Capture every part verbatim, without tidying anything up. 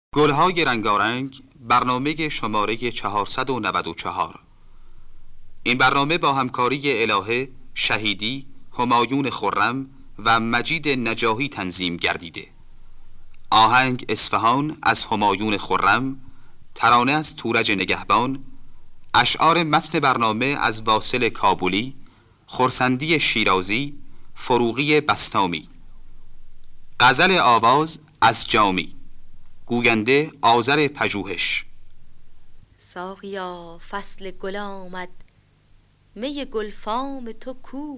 گلهای رنگارنگ، برنامه شماره چهارصد و نود و چهار. این برنامه با همکاری الهه، شهیدی، همایون خرم و مجید نجاهی تنظیم گردیده. آهنگ اصفهان از همایون خرم، ترانه از تورج نگهبان، اشعار متن برنامه از واصل کابلی، خرسندی شیرازی، فروغی بسطامی. غزل آواز از جامی، گوینده آذر پژوهش. ساقیا فصل گل آمد، می گلفام تو کو؟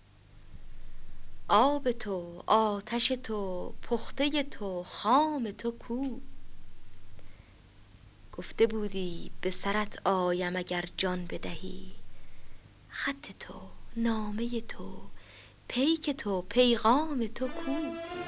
آب تو، آتش تو، پخته تو، خام تو کو؟ گفته بودی به سرت آیم اگر جان بدهی، خط تو، نامه تو، پیک تو، پیغام تو کو؟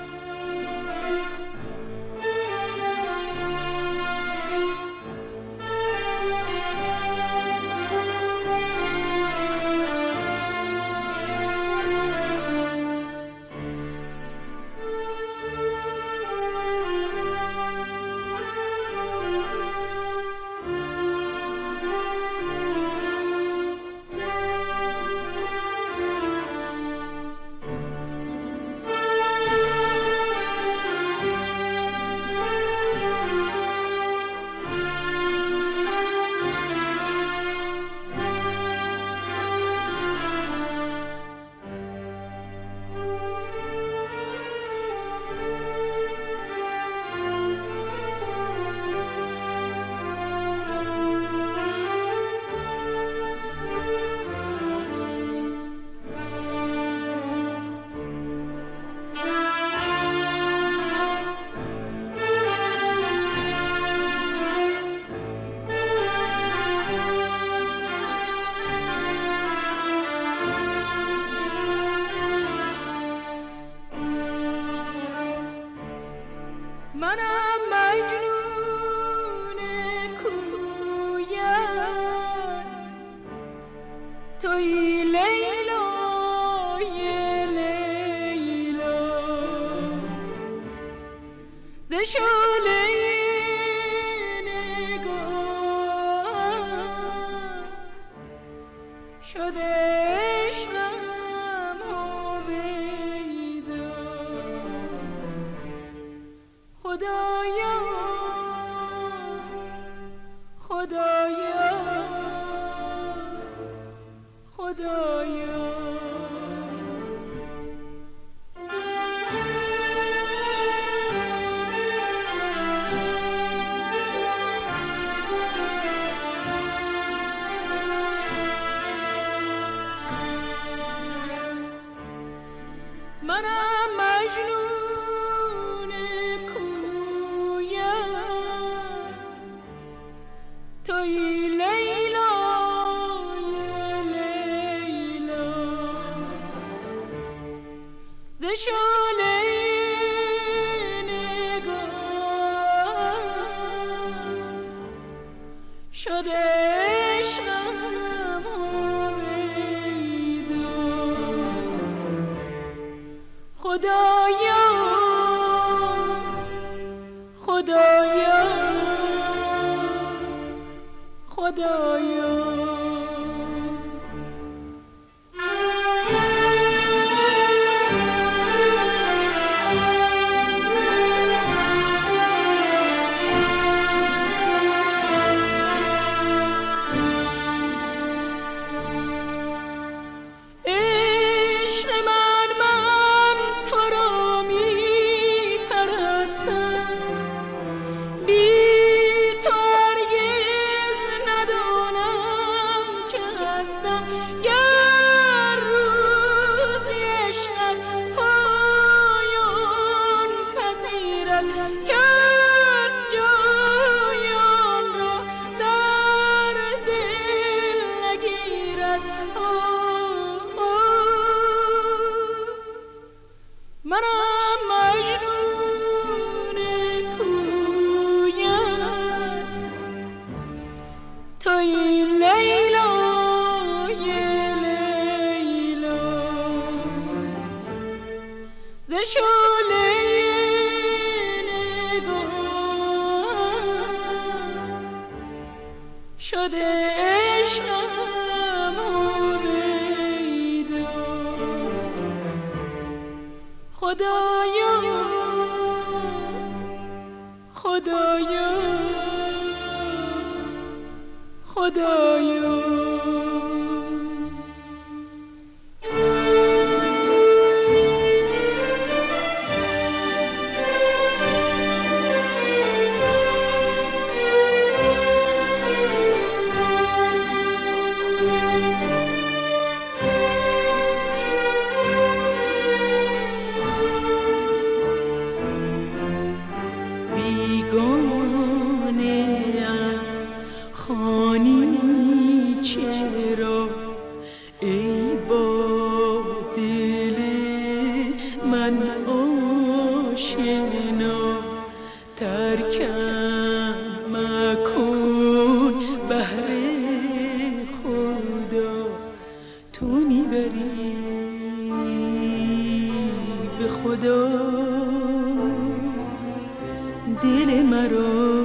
منم مجنون کویم، توی لیلای لیلا، ز شعله نگاه شده عشقم هویدا. خدایا خدایا خدایا منم مجنون کویم، توی لیلای لیلا، ز شعله نگاه شده عشقم هویدا. خدایا خدایا خدایا شده عشقم هویدا. خدایا خدایا خدایا دل مرا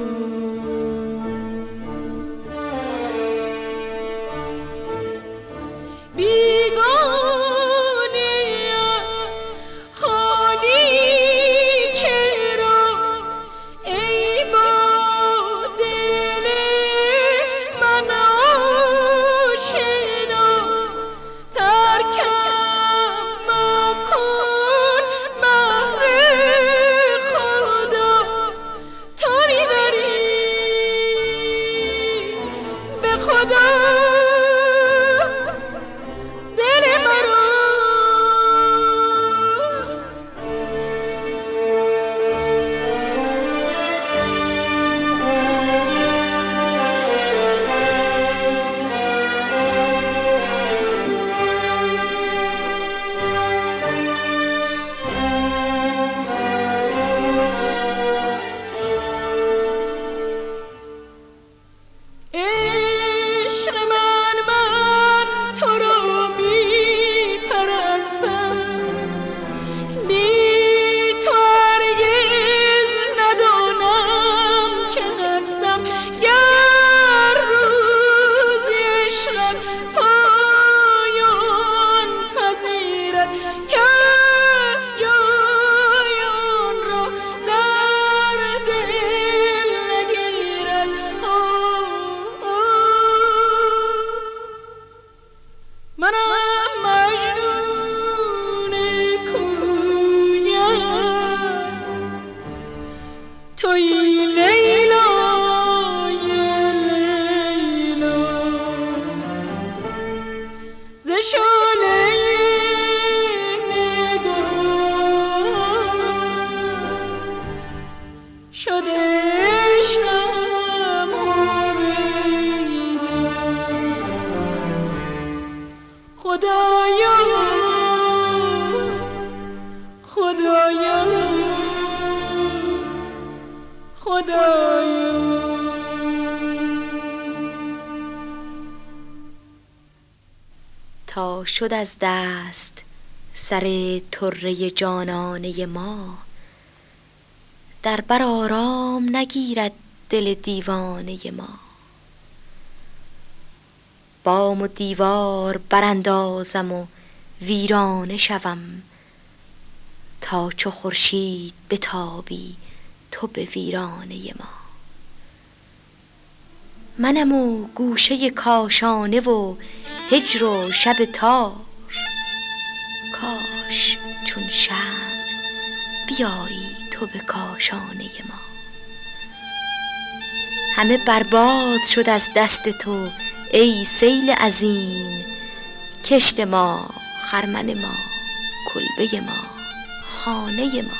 تا شد از دست سر طره جانانه ما، در بر آرام نگیرد دل دیوانه ما. بام و دیوار براندازم و ویرانه شوم، تا چو خورشید بتابی تو به ویرانه ما. منم و گوشه کاشانه و هجر و شب تار، کاش چون شمع بیایی تو به کاشانه ما. همه برباد شد از دست تو ای سیل عظیم، کشت ما، خرمن ما، کلبه ما، خانه ما.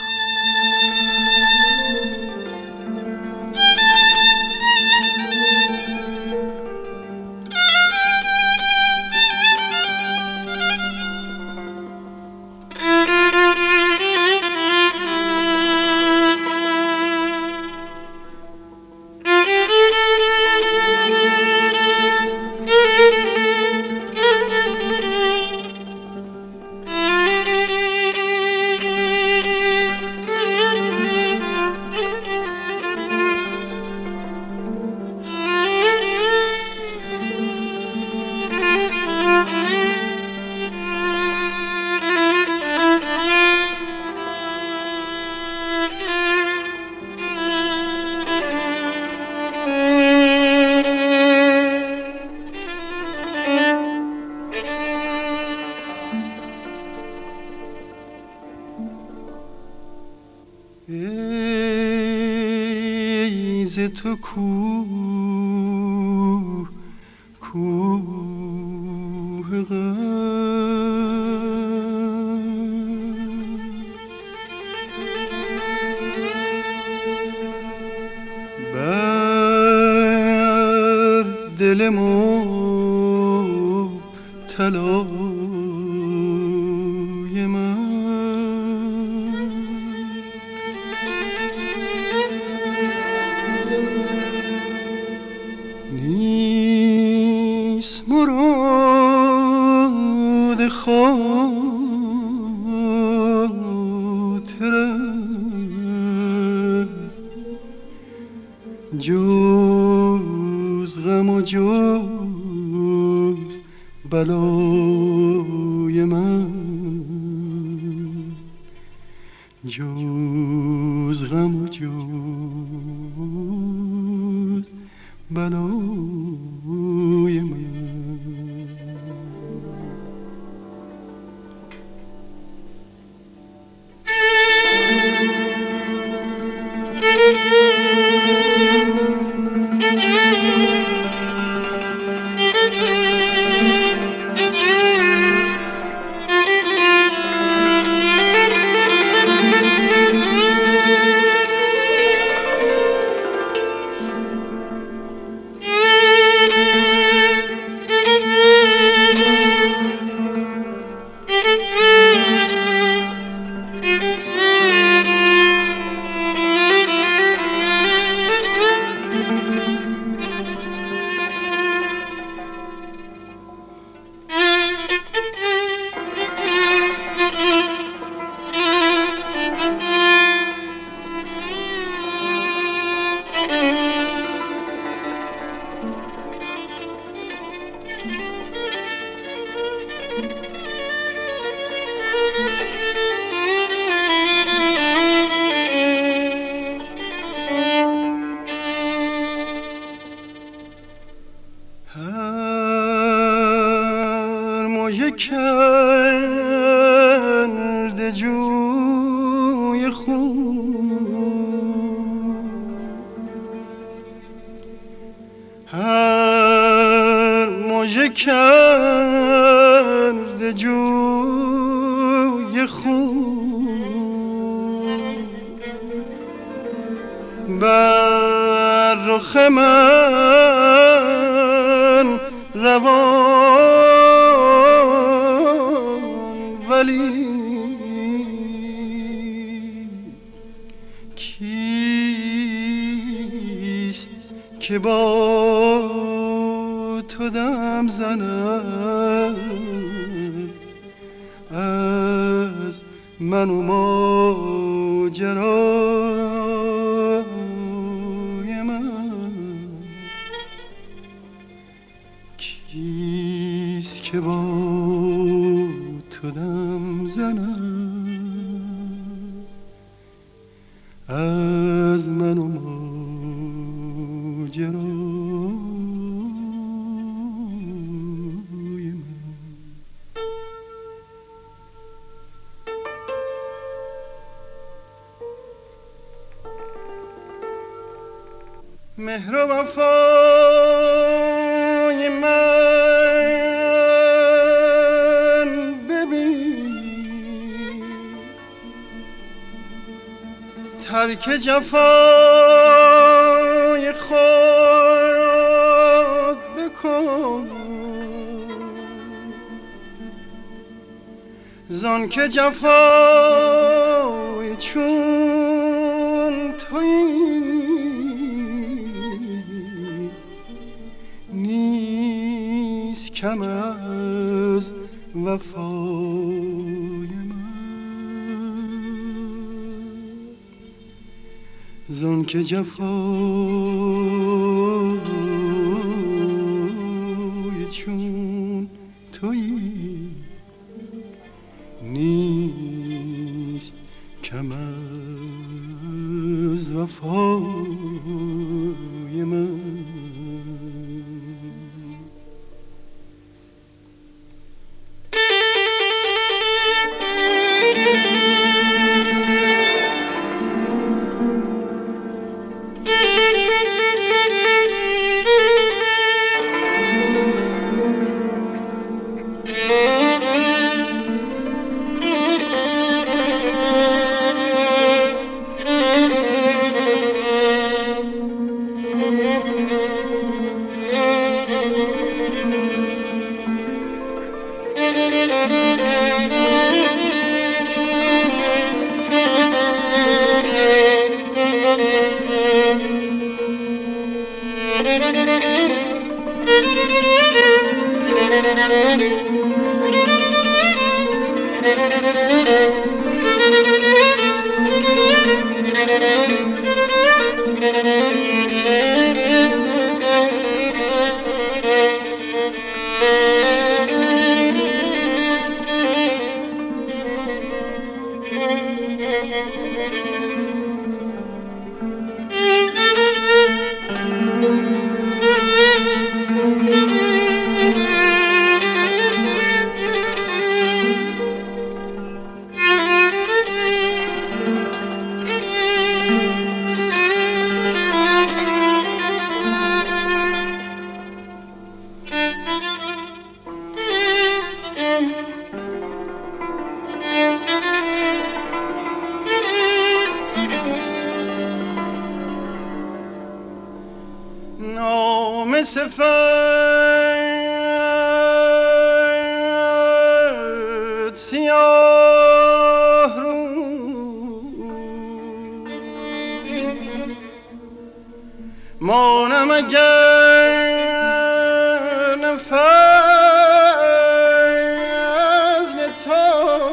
ز تو کوه کوه غم بر دل مبتلای من نیست مراد خاطرم جز غم و جز بلای من جز غم و جز بلای من هر موجه کرده جوی خون هر موجه کرده جوی خون بر رخ من روان ولی کیست که با تو دم زند از من و ماجرای من کیست که با تو دم زند از من و ماجرای مهر و وفای من ببین ترک جفای خود بکن زان که جفای چون تویی نیست کم از وفای من زان که جفای چون تویی نیست کم از وفای من سفید سیاه رو مانم اگر نفضل تو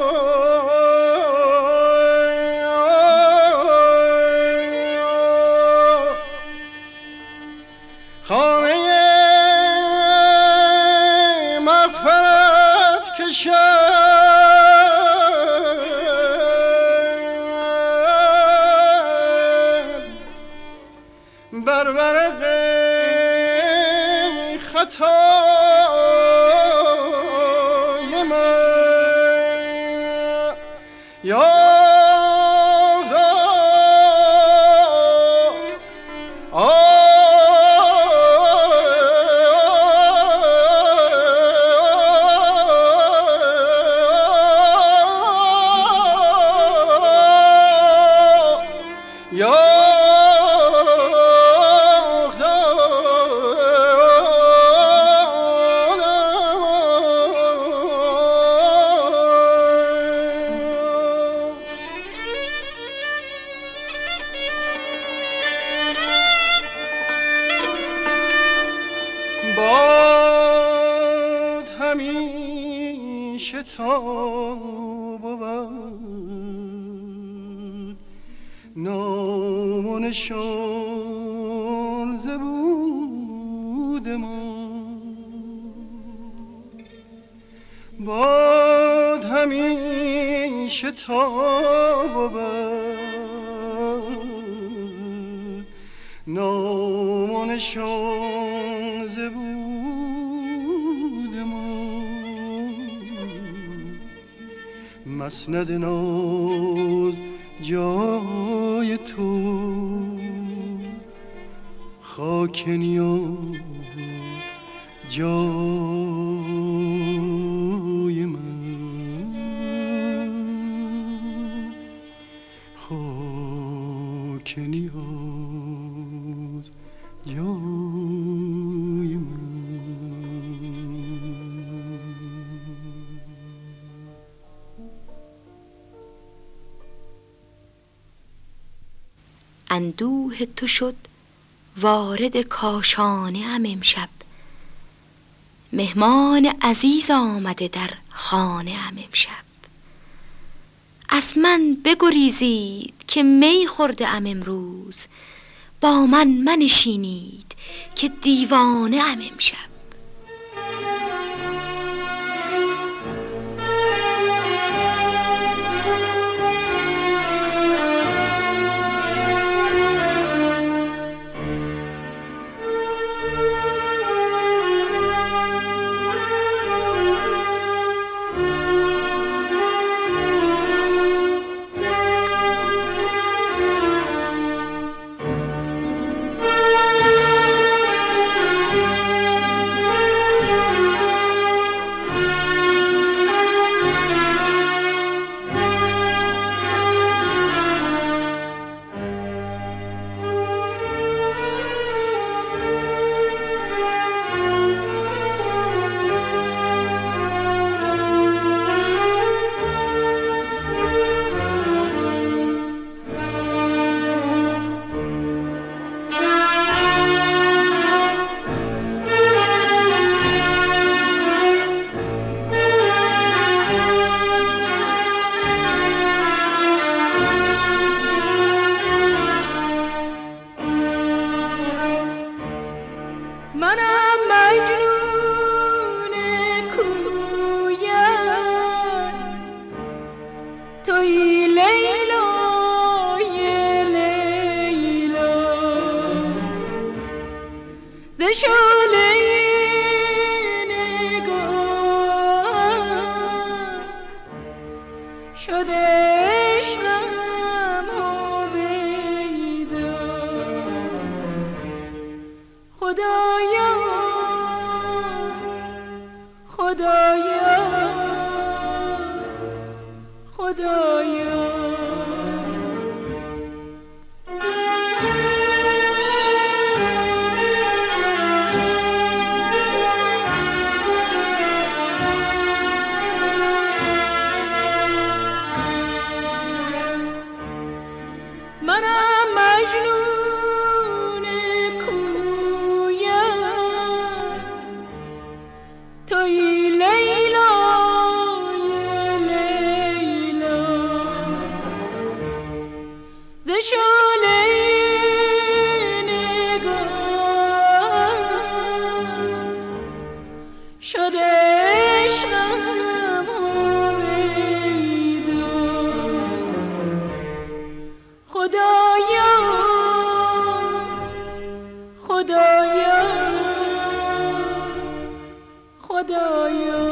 خانه مغفرت کشد بر ورق خطای من یا باد همیشه تا بود نام و نشان ز بود ما باد همیشه تا بود نام و نشان ز بود ما مسند ناز جای تو خاک نیاز جای من خاک نیاز جای من. اندوه تو شد وارد کاشانه ام امشب، مهمان عزیز آمده در خانه ام امشب. از من بگریزید که می خورده ام امروز، با من منشینید که دیوانه ام امشب. شعله نگاه شده عشقم هویدا. خدایا خدایا خدایا منم مجنون کویم توی لیلای لیلا ز شعله نگاه شده عشقم هویدا. خدایا خدایا خدایا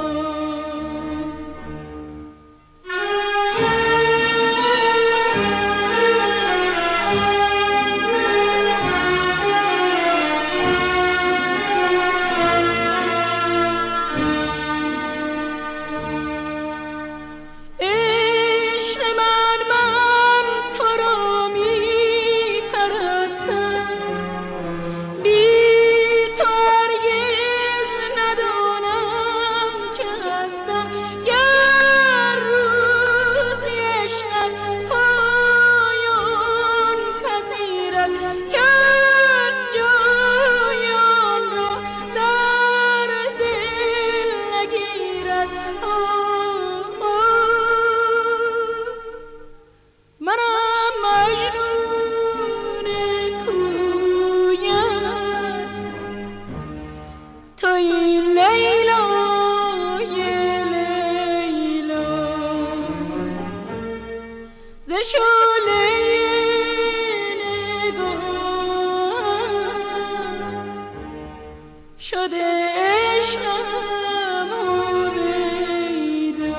شده عشقم هویدا.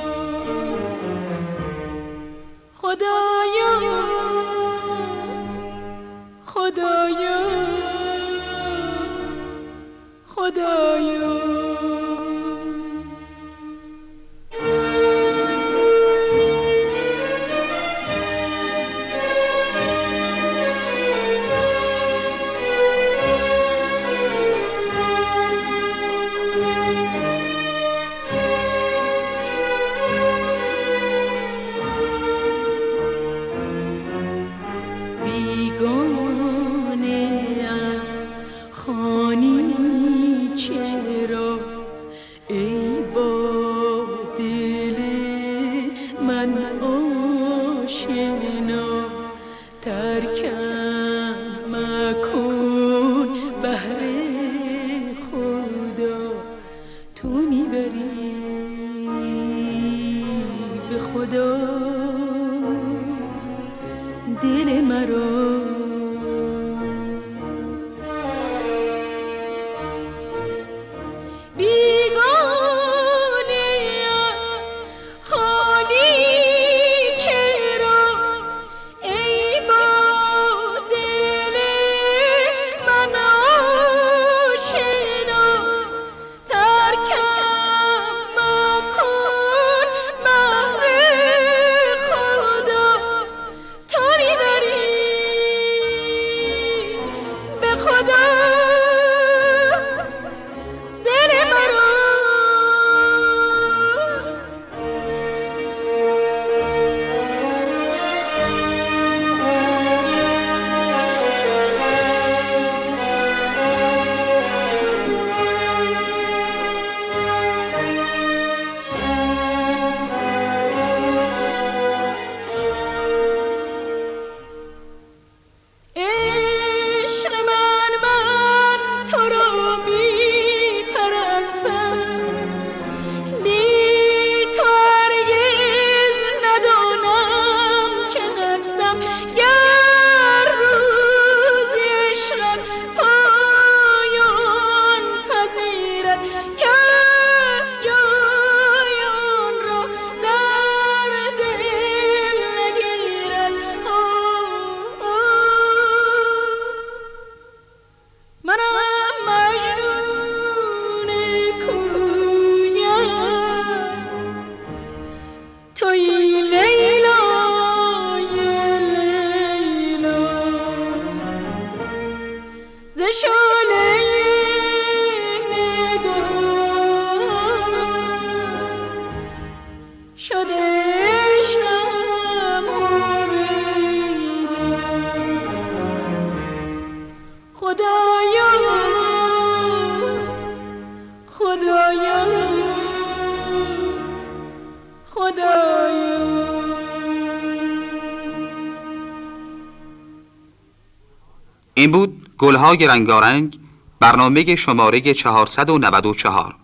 خدایا خدایا خدایا دل مرا عشق من ز شعله نگاه شده عشقم امیدم. خدایا خدایا خدایا. این بود گلهای رنگارنگ، برنامه شماره چهارصد و نود و چهار.